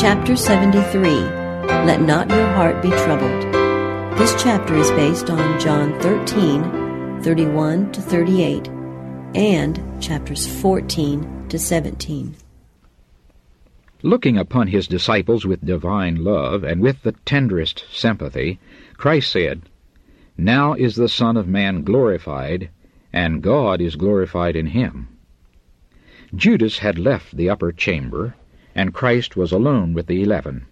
Chapter 73, Let Not Your Heart Be Troubled. This chapter is based on John 13, 31 to 38, and chapters 14 to 17. Looking upon his disciples with divine love and with the tenderest sympathy, Christ said, "Now is the Son of Man glorified, and God is glorified in him." Judas had left the upper chamber, and Christ was alone with the 11.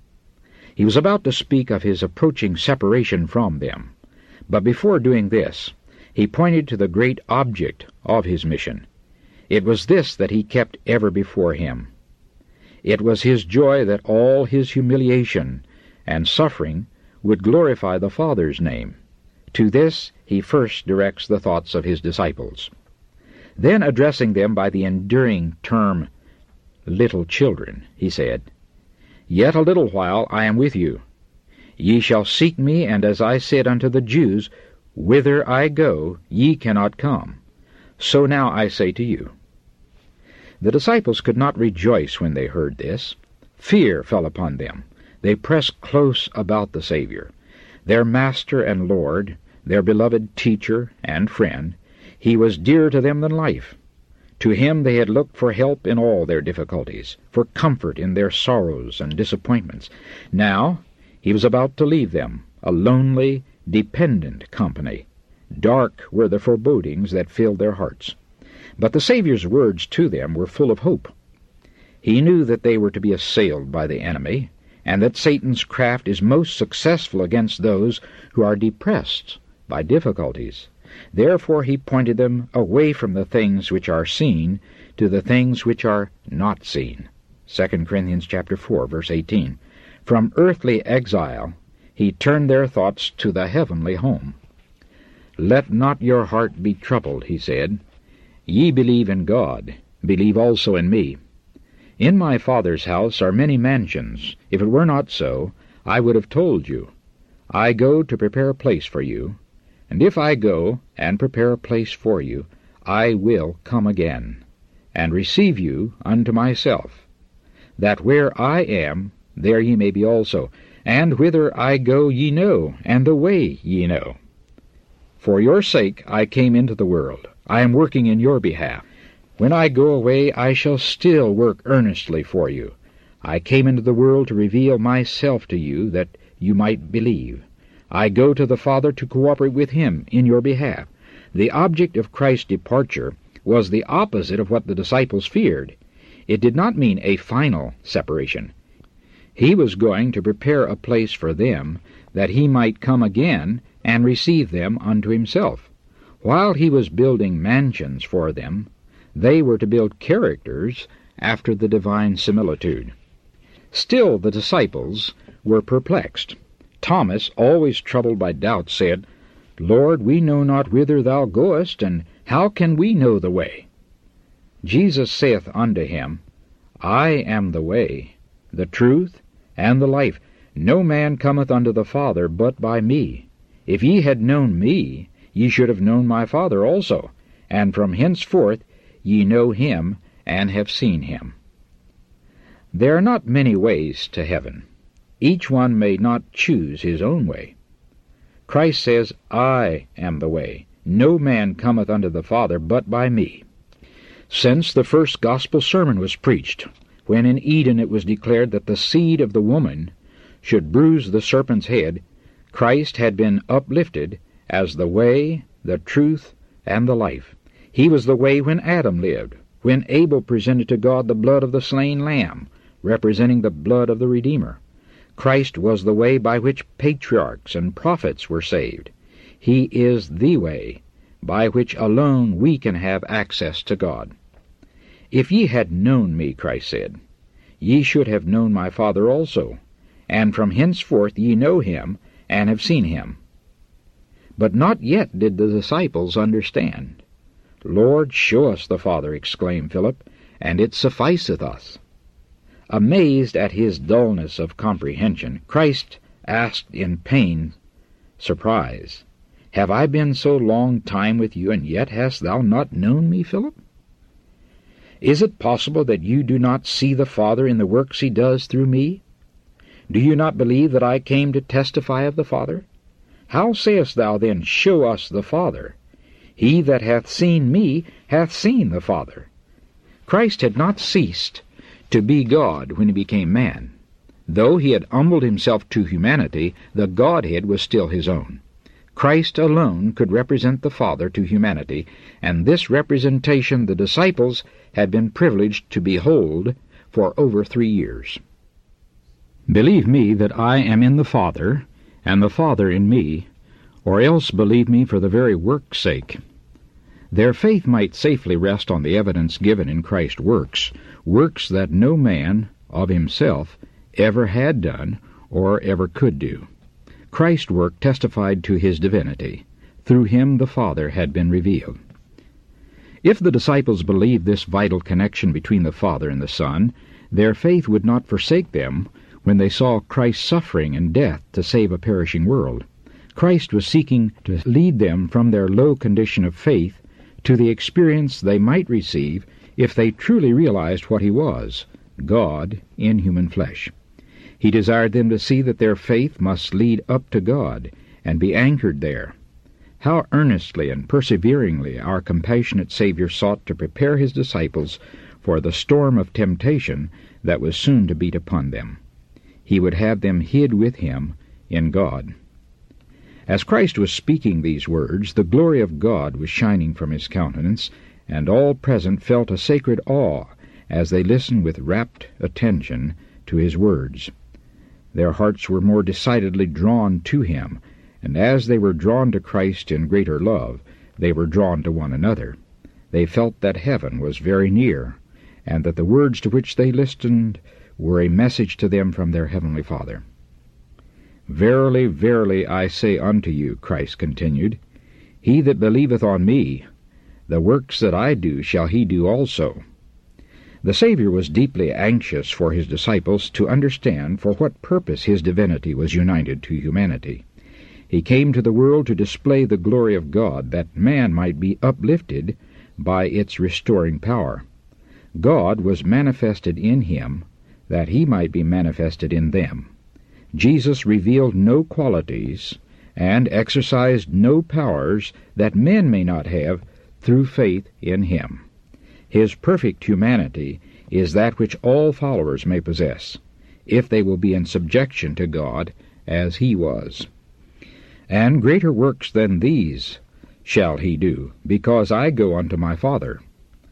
He was about to speak of his approaching separation from them, but before doing this, he pointed to the great object of his mission. It was this that he kept ever before him. It was his joy that all his humiliation and suffering would glorify the Father's name. To this he first directs the thoughts of his disciples. Then, addressing them by the endearing term, "Little children," he said, "Yet a little while I am with you. Ye shall seek me, and as I said unto the Jews, Whither I go, ye cannot come. So now I say to you." The disciples could not rejoice when they heard this. Fear fell upon them. They pressed close about the Savior, their Master and Lord, their beloved teacher and friend. He was dearer to them than life. To him they had looked for help in all their difficulties, for comfort in their sorrows and disappointments. Now he was about to leave them, a lonely, dependent company. Dark were the forebodings that filled their hearts. But the Savior's words to them were full of hope. He knew that they were to be assailed by the enemy, and that Satan's craft is most successful against those who are depressed by difficulties. Therefore he pointed them away from the things which are seen to the things which are not seen. 2 Corinthians chapter 4, verse 18. From earthly exile he turned their thoughts to the heavenly home. "Let not your heart be troubled," he said. "Ye believe in God, believe also in me. In my Father's house are many mansions. If it were not so, I would have told you. I go to prepare a place for you. And if I go and prepare a place for you, I will come again, and receive you unto myself, that where I am, there ye may be also. And whither I go ye know, and the way ye know. For your sake I came into the world. I am working in your behalf. When I go away, I shall still work earnestly for you. I came into the world to reveal myself to you, that you might believe. I go to the Father to cooperate with him in your behalf." The object of Christ's departure was the opposite of what the disciples feared. It did not mean a final separation. He was going to prepare a place for them, that he might come again and receive them unto himself. While he was building mansions for them, they were to build characters after the divine similitude. Still the disciples were perplexed. Thomas, always troubled by doubt, said, "Lord, we know not whither thou goest, and how can we know the way?" Jesus saith unto him, "I am the way, the truth, and the life. No man cometh unto the Father but by me. If ye had known me, ye should have known my Father also, and from henceforth ye know him, and have seen him." There are not many ways to heaven. Each one may not choose his own way. Christ says, "I am the way. No man cometh unto the Father but by me." Since the first gospel sermon was preached, when in Eden it was declared that the seed of the woman should bruise the serpent's head, Christ had been uplifted as the way, the truth, and the life. He was the way when Adam lived, when Abel presented to God the blood of the slain lamb, representing the blood of the Redeemer. Christ was the way by which patriarchs and prophets were saved. He is the way by which alone we can have access to God. "If ye had known me," Christ said, "ye should have known my Father also, and from henceforth ye know him, and have seen him." But not yet did the disciples understand. "Lord, show us the Father," exclaimed Philip, "and it sufficeth us." Amazed at his dullness of comprehension, Christ asked in pained surprise, "Have I been so long time with you, and yet hast thou not known me, Philip?" Is it possible that you do not see the Father in the works he does through me? Do you not believe that I came to testify of the Father? How sayest thou then, Show us the Father? He that hath seen me hath seen the Father. Christ had not ceased to be God when he became man. Though he had humbled himself to humanity, the Godhead was still his own. Christ alone could represent the Father to humanity, and this representation the disciples had been privileged to behold for over 3 years. Believe me that I am in the Father, and the Father in me, or else believe me for the very work's sake. Their faith might safely rest on the evidence given in Christ's works, works that no man of himself ever had done or ever could do. Christ's work testified to his divinity. Through him the Father had been revealed. If the disciples believed this vital connection between the Father and the Son, their faith would not forsake them when they saw Christ's suffering and death to save a perishing world. Christ was seeking to lead them from their low condition of faith to the experience they might receive if they truly realized what he was, God in human flesh. He desired them to see that their faith must lead up to God and be anchored there. How earnestly and perseveringly our compassionate Savior sought to prepare his disciples for the storm of temptation that was soon to beat upon them. He would have them hid with him in God. As Christ was speaking these words, the glory of God was shining from his countenance, and all present felt a sacred awe as they listened with rapt attention to his words. Their hearts were more decidedly drawn to him, and as they were drawn to Christ in greater love, they were drawn to one another. They felt that heaven was very near, and that the words to which they listened were a message to them from their heavenly Father. Verily, verily, I say unto you, Christ continued, he that believeth on me, the works that I do shall he do also. The Savior was deeply anxious for his disciples to understand for what purpose his divinity was united to humanity. He came to the world to display the glory of God, that man might be uplifted by its restoring power. God was manifested in him, that he might be manifested in them. Jesus revealed no qualities and exercised no powers that men may not have through faith in him. His perfect humanity is that which all followers may possess, if they will be in subjection to God as he was. And greater works than these shall he do, because I go unto my Father.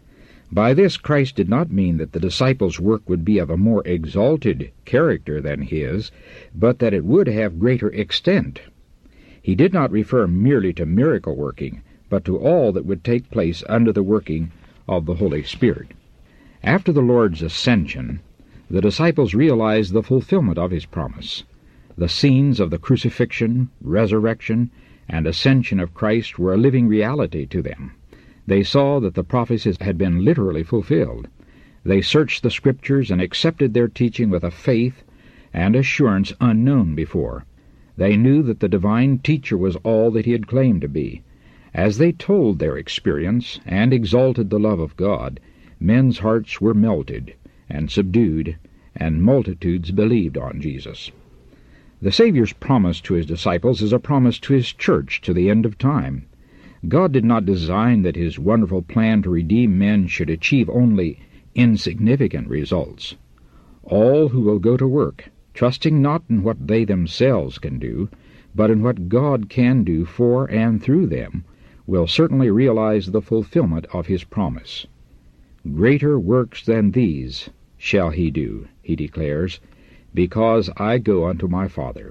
By this Christ did not mean that the disciples' work would be of a more exalted character than his, but that it would have greater extent. He did not refer merely to miracle working, but to all that would take place under the working of the Holy Spirit. After the Lord's ascension, the disciples realized the fulfillment of his promise. The scenes of the crucifixion, resurrection, and ascension of Christ were a living reality to them. They saw that the prophecies had been literally fulfilled. They searched the Scriptures and accepted their teaching with a faith and assurance unknown before. They knew that the divine teacher was all that he had claimed to be. As they told their experience and exalted the love of God, men's hearts were melted and subdued, and multitudes believed on Jesus. The Savior's promise to his disciples is a promise to his church to the end of time. God did not design that his wonderful plan to redeem men should achieve only insignificant results. All who will go to work, trusting not in what they themselves can do, but in what God can do for and through them, will certainly realize the fulfillment of his promise. Greater works than these shall he do, he declares, because I go unto my Father.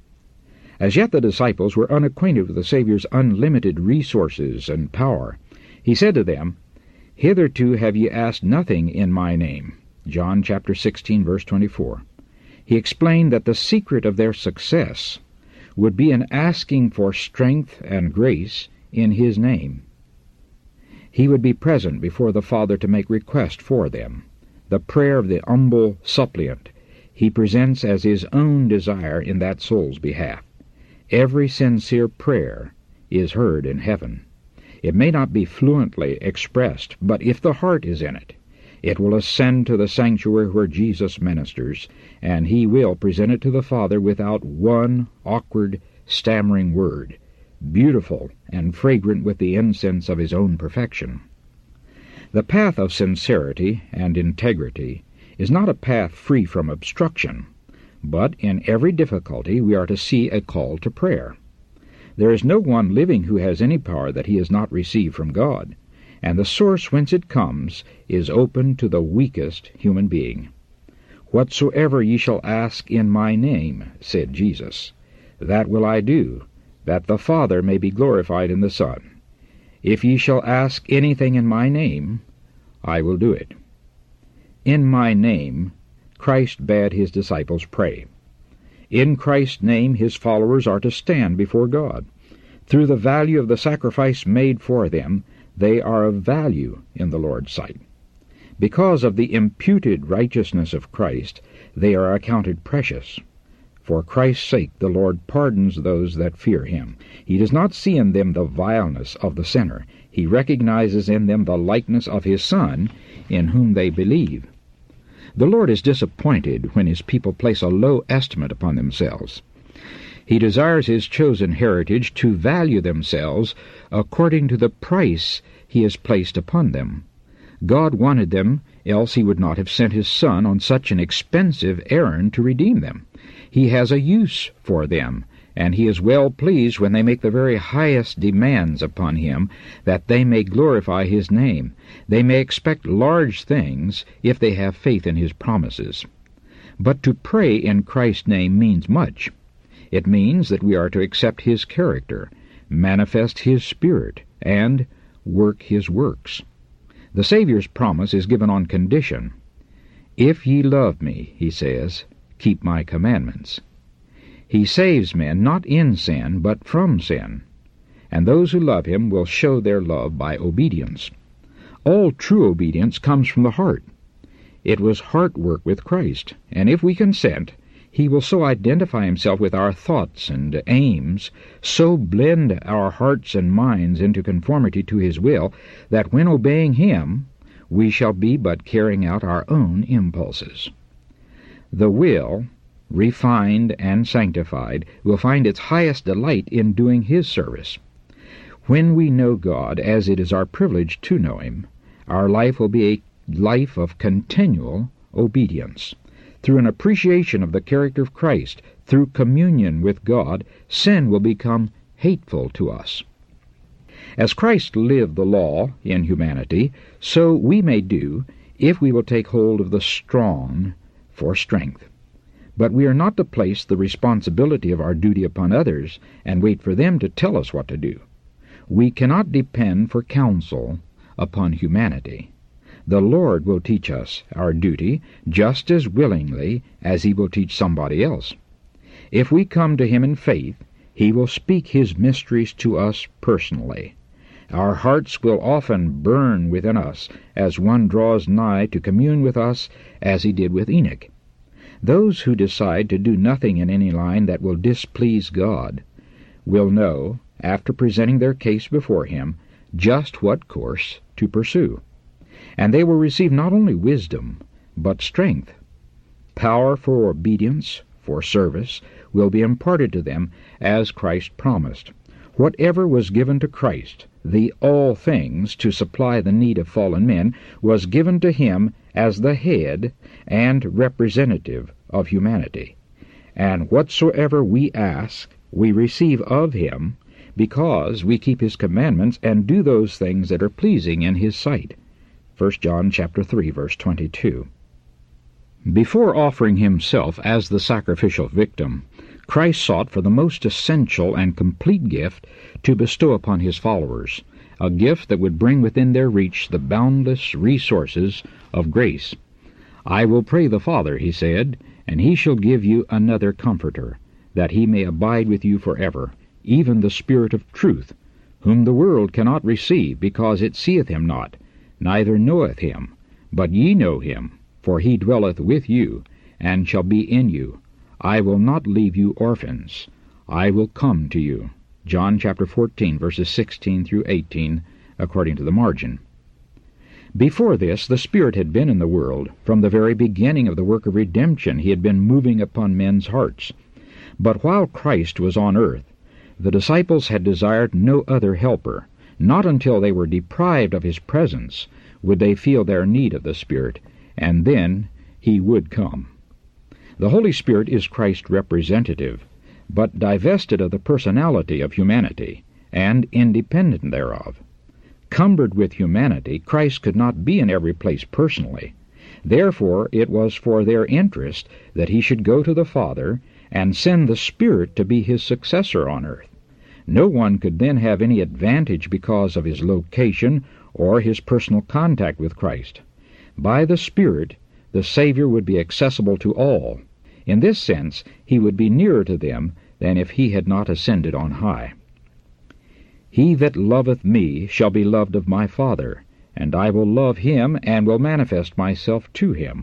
As yet the disciples were unacquainted with the Savior's unlimited resources and power. He said to them, Hitherto have ye asked nothing in my name. John chapter 16, verse 24. He explained that the secret of their success would be in asking for strength and grace in his name. He would be present before the Father to make request for them. The prayer of the humble suppliant he presents as his own desire in that soul's behalf. Every sincere prayer is heard in heaven. It may not be fluently expressed, but if the heart is in it, It will ascend to the sanctuary where Jesus ministers, and he will present it to the Father without one awkward, stammering word, beautiful and fragrant with the incense of his own perfection. The path of sincerity and integrity is not a path free from obstruction, but in every difficulty we are to see a call to prayer. There is no one living who has any power that he has not received from God, and the source whence it comes is open to the weakest human being. "Whatsoever ye shall ask in my name," said Jesus, "that will I do, that the Father may be glorified in the Son. If ye shall ask anything in my name, I will do it." In my name, Christ bade his disciples pray. In Christ's name his followers are to stand before God. Through the value of the sacrifice made for them, they are of value in the Lord's sight. Because of the imputed righteousness of Christ, they are accounted precious. For Christ's sake the Lord pardons those that fear him. He does not see in them the vileness of the sinner. He recognizes in them the likeness of his Son, in whom they believe. The Lord is disappointed when his people place a low estimate upon themselves. He desires his chosen heritage to value themselves according to the price he has placed upon them. God wanted them, else he would not have sent his Son on such an expensive errand to redeem them. He has a use for them, and he is well pleased when they make the very highest demands upon him, that they may glorify his name. They may expect large things if they have faith in his promises. But to pray in Christ's name means much. It means that we are to accept his character, manifest his spirit, and work his works. The Savior's promise is given on condition. "If ye love me," he says, "keep my commandments." He saves men not in sin, but from sin, and those who love him will show their love by obedience. All true obedience comes from the heart. It was heart work with Christ, and if we consent, he will so identify himself with our thoughts and aims, so blend our hearts and minds into conformity to his will, that when obeying him, we shall be but carrying out our own impulses. The will, refined and sanctified, will find its highest delight in doing his service. When we know God, as it is our privilege to know him, our life will be a life of continual obedience. Through an appreciation of the character of Christ, through communion with God, sin will become hateful to us. As Christ lived the law in humanity, so we may do, if we will take hold of the strong for strength. But we are not to place the responsibility of our duty upon others and wait for them to tell us what to do. We cannot depend for counsel upon humanity. The Lord will teach us our duty just as willingly as he will teach somebody else. If we come to him in faith, he will speak his mysteries to us personally. Our hearts will often burn within us as one draws nigh to commune with us as he did with Enoch. Those who decide to do nothing in any line that will displease God will know, after presenting their case before him, just what course to pursue. And they will receive not only wisdom, but strength. Power for obedience, for service, will be imparted to them as Christ promised. Whatever was given to Christ, the all things to supply the need of fallen men, was given to him as the head and representative of humanity. And whatsoever we ask, we receive of him, because we keep his commandments and do those things that are pleasing in his sight. 1 John chapter 3, verse 22. Before offering himself as the sacrificial victim, Christ sought for the most essential and complete gift to bestow upon his followers, a gift that would bring within their reach the boundless resources of grace. "I will pray the Father," he said, "and he shall give you another Comforter, that he may abide with you forever, even the Spirit of truth, whom the world cannot receive, because it seeth him not, neither knoweth him. But ye know him, for he dwelleth with you, and shall be in you. I will not leave you orphans. I will come to you." John chapter 14, verses 16 through 18, according to the margin. Before this, the Spirit had been in the world. From the very beginning of the work of redemption, he had been moving upon men's hearts. But while Christ was on earth, the disciples had desired no other helper. Not until they were deprived of his presence would they feel their need of the Spirit, and then he would come. The Holy Spirit is Christ's representative, but divested of the personality of humanity, and independent thereof. Cumbered with humanity, Christ could not be in every place personally. Therefore it was for their interest that he should go to the Father and send the Spirit to be his successor on earth. No one could then have any advantage because of his location or his personal contact with Christ. By the Spirit, the Savior would be accessible to all. In this sense, he would be nearer to them than if he had not ascended on high. He that loveth me shall be loved of my Father, and I will love him, and will manifest myself to him.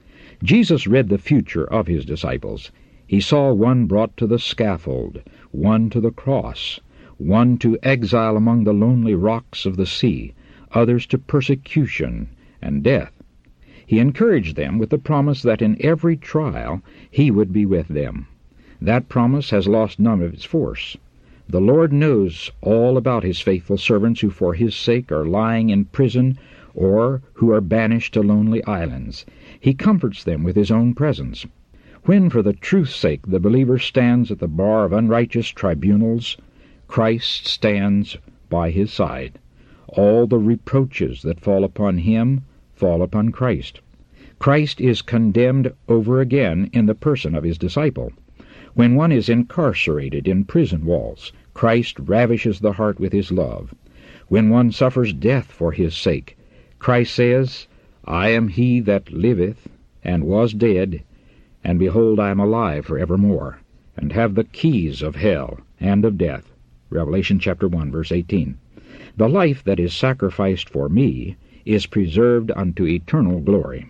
Jesus read the future of his disciples. He saw one brought to the scaffold, one to the cross, one to exile among the lonely rocks of the sea, others to persecution and death. He encouraged them with the promise that in every trial he would be with them. That promise has lost none of its force. The Lord knows all about his faithful servants who for his sake are lying in prison or who are banished to lonely islands. He comforts them with his own presence. When for the truth's sake the believer stands at the bar of unrighteous tribunals, Christ stands by his side. All the reproaches that fall upon him fall upon Christ. Christ is condemned over again in the person of his disciple. When one is incarcerated in prison walls, Christ ravishes the heart with his love. When one suffers death for his sake, Christ says, I am he that liveth, and was dead, and behold, I am alive for evermore, and have the keys of hell and of death. Revelation chapter 1, verse 18. The life that is sacrificed for me is preserved unto eternal glory.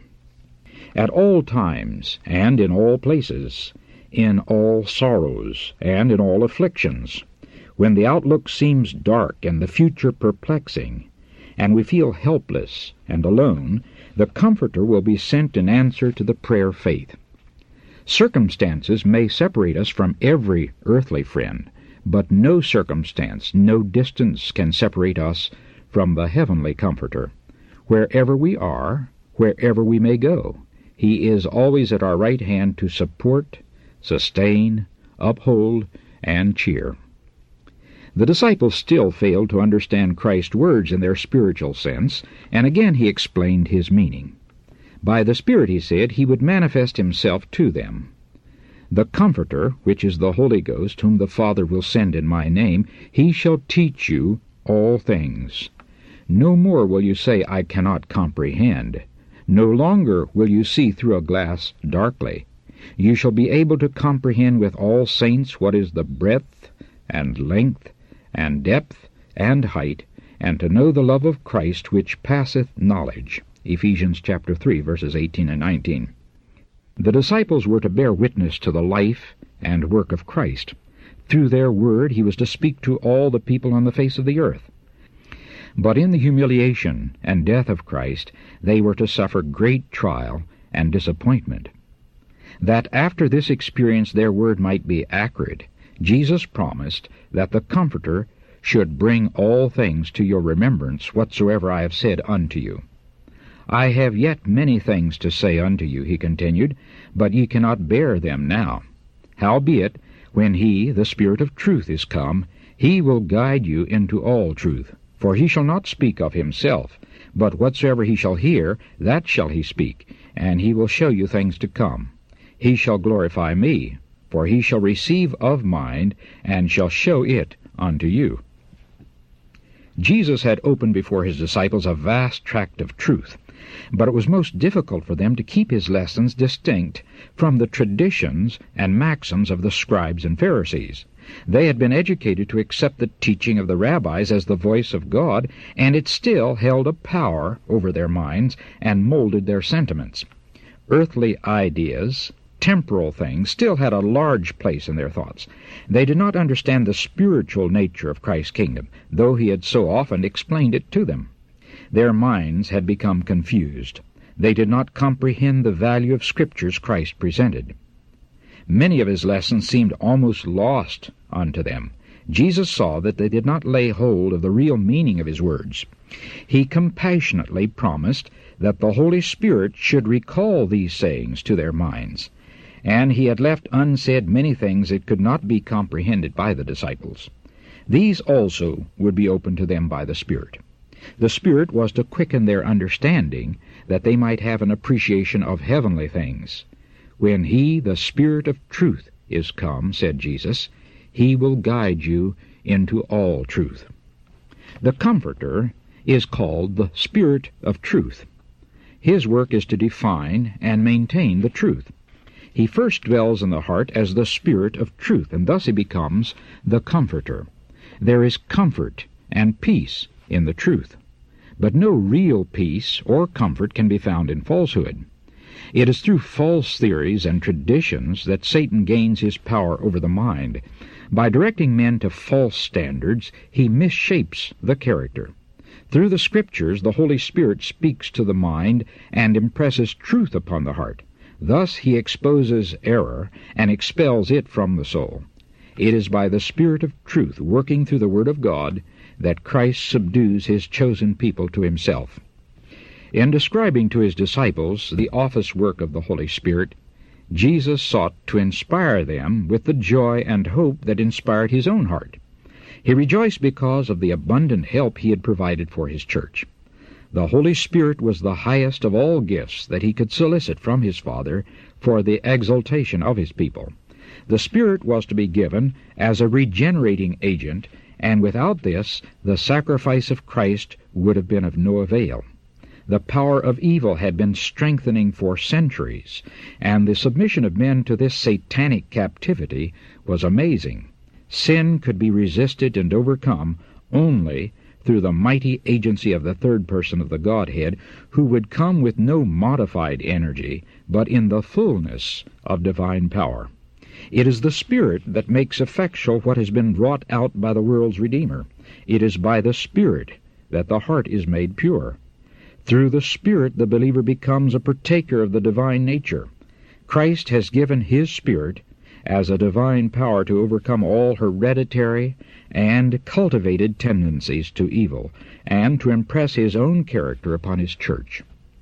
At all times, and in all places, in all sorrows, and in all afflictions, when the outlook seems dark and the future perplexing, and we feel helpless and alone, the Comforter will be sent in answer to the prayer of faith. Circumstances may separate us from every earthly friend, but no circumstance, no distance can separate us from the heavenly Comforter. Wherever we are, wherever we may go, he is always at our right hand to support, sustain, uphold, and cheer. The disciples still failed to understand Christ's words in their spiritual sense, and again he explained his meaning. By the Spirit, he said, he would manifest himself to them. The Comforter, which is the Holy Ghost, whom the Father will send in my name, he shall teach you all things. No more will you say, I cannot comprehend. No longer will you see through a glass darkly. You shall be able to comprehend with all saints what is the breadth and length and depth and height, and to know the love of Christ which passeth knowledge. Ephesians chapter 3, verses 18 and 19. The disciples were to bear witness to the life and work of Christ. Through their word he was to speak to all the people on the face of the earth. But in the humiliation and death of Christ they were to suffer great trial and disappointment. That after this experience their word might be accurate, Jesus promised that the Comforter should bring all things to your remembrance whatsoever I have said unto you. I have yet many things to say unto you, he continued, but ye cannot bear them now. Howbeit, when he, the Spirit of truth, is come, he will guide you into all truth. For he shall not speak of himself, but whatsoever he shall hear, that shall he speak, and he will show you things to come. He shall glorify me, for he shall receive of mine, and shall show it unto you. Jesus had opened before his disciples a vast tract of truth, but it was most difficult for them to keep his lessons distinct from the traditions and maxims of the scribes and Pharisees. They had been educated to accept the teaching of the rabbis as the voice of God, and it still held a power over their minds and molded their sentiments. Earthly ideas, temporal things, still had a large place in their thoughts. They did not understand the spiritual nature of Christ's kingdom, though he had so often explained it to them. Their minds had become confused. They did not comprehend the value of Scriptures Christ presented. Many of his lessons seemed almost lost unto them. Jesus saw that they did not lay hold of the real meaning of his words. He compassionately promised that the Holy Spirit should recall these sayings to their minds, and he had left unsaid many things that could not be comprehended by the disciples. These also would be opened to them by the Spirit. The Spirit was to quicken their understanding, that they might have an appreciation of heavenly things. When He, the Spirit of truth, is come, said Jesus, He will guide you into all truth. The Comforter is called the Spirit of truth. His work is to define and maintain the truth. He first dwells in the heart as the Spirit of truth, and thus he becomes the Comforter. There is comfort and peace in the truth, but no real peace or comfort can be found in falsehood. It is through false theories and traditions that Satan gains his power over the mind. By directing men to false standards, he misshapes the character. Through the Scriptures, the Holy Spirit speaks to the mind and impresses truth upon the heart. Thus he exposes error and expels it from the soul. It is by the Spirit of truth, working through the Word of God, that Christ subdues his chosen people to himself. In describing to his disciples the office work of the Holy Spirit, Jesus sought to inspire them with the joy and hope that inspired his own heart. He rejoiced because of the abundant help he had provided for his church. The Holy Spirit was the highest of all gifts that he could solicit from his Father for the exaltation of his people. The Spirit was to be given as a regenerating agent, and without this, the sacrifice of Christ would have been of no avail. The power of evil had been strengthening for centuries, and the submission of men to this satanic captivity was amazing. Sin could be resisted and overcome only through the mighty agency of the third person of the Godhead, who would come with no modified energy, but in the fullness of divine power. It is the Spirit that makes effectual what has been wrought out by the world's Redeemer. It is by the Spirit that the heart is made pure. Through the Spirit the believer becomes a partaker of the divine nature. Christ has given his Spirit as a divine power to overcome all hereditary and cultivated tendencies to evil, and to impress his own character upon his church.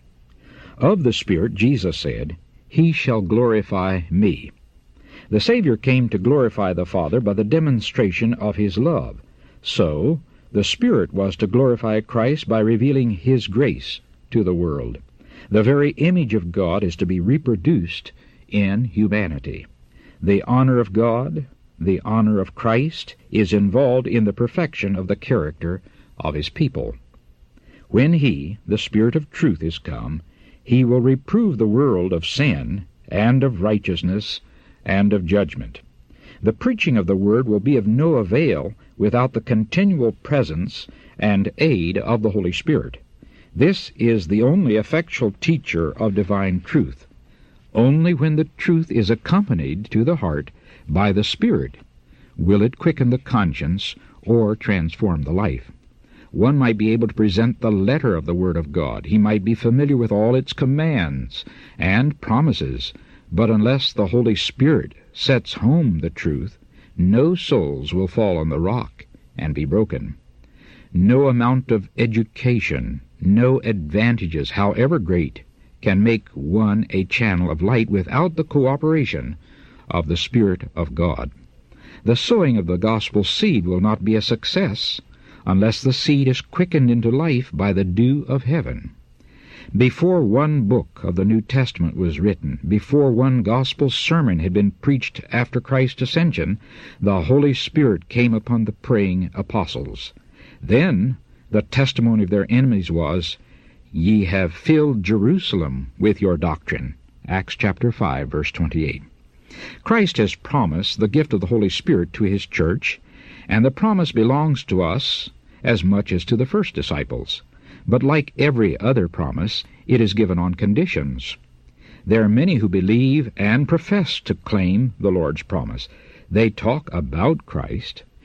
Of the Spirit, Jesus said, He shall glorify me. The Savior came to glorify the Father by the demonstration of his love. So, the Spirit was to glorify Christ by revealing his grace to the world. The very image of God is to be reproduced in humanity. The honor of God, the honor of Christ, is involved in the perfection of the character of his people. When he, the Spirit of truth, is come, he will reprove the world of sin and of righteousness and of judgment. The preaching of the Word will be of no avail without the continual presence and aid of the Holy Spirit. This is the only effectual teacher of divine truth. Only when the truth is accompanied to the heart by the Spirit will it quicken the conscience or transform the life. One might be able to present the letter of the Word of God. He might be familiar with all its commands and promises, but unless the Holy Spirit sets home the truth, no souls will fall on the rock and be broken. No amount of education, no advantages, however great, can make one a channel of light without the cooperation of the Spirit of God. The sowing of the gospel seed will not be a success unless the seed is quickened into life by the dew of heaven. Before one book of the New Testament was written, before one gospel sermon had been preached after Christ's ascension, the Holy Spirit came upon the praying apostles. Then the testimony of their enemies was, Ye have filled Jerusalem with your doctrine. Acts chapter 5, verse 28. Christ has promised the gift of the Holy Spirit to his church, and the promise belongs to us as much as to the first disciples. But like every other promise, it is given on conditions. There are many who believe and profess to claim the Lord's promise. They talk about Christ,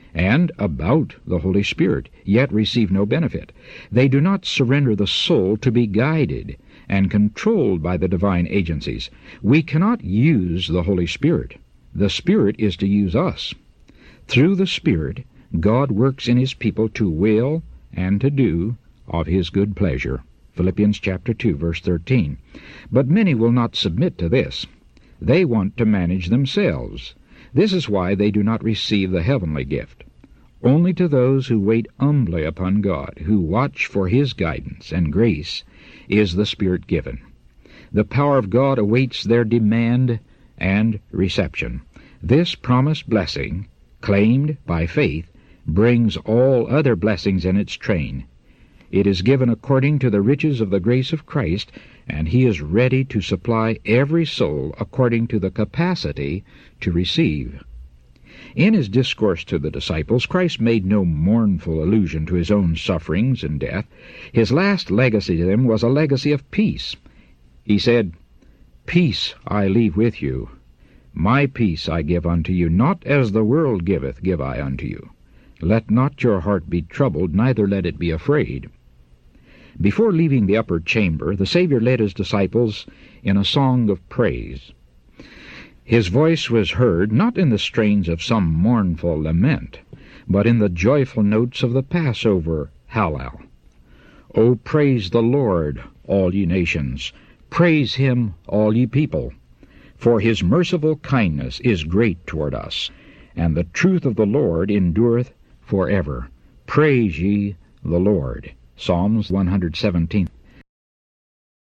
and about the Holy Spirit, yet receive no benefit. They do not surrender the soul to be guided and controlled by the divine agencies. We cannot use the Holy Spirit. The Spirit is to use us. Through the Spirit, God works in His people to will and to do of His good pleasure. Philippians chapter 2, verse 13. But many will not submit to this. They want to manage themselves. This is why they do not receive the heavenly gift. Only to those who wait humbly upon God, who watch for His guidance and grace, is the Spirit given. The power of God awaits their demand and reception. This promised blessing, claimed by faith, brings all other blessings in its train. It is given according to the riches of the grace of Christ, and He is ready to supply every soul according to the capacity to receive. In His discourse to the disciples, Christ made no mournful allusion to His own sufferings and death. His last legacy to them was a legacy of peace. He said, "Peace I leave with you. My peace I give unto you. Not as the world giveth, give I unto you. Let not your heart be troubled, neither let it be afraid." Before leaving the upper chamber, the Savior led His disciples in a song of praise. His voice was heard not in the strains of some mournful lament, but in the joyful notes of the Passover Hallel. O praise the Lord, all ye nations. Praise Him, all ye people. For His merciful kindness is great toward us, and the truth of the Lord endureth forever. Praise ye the Lord. Psalms 117.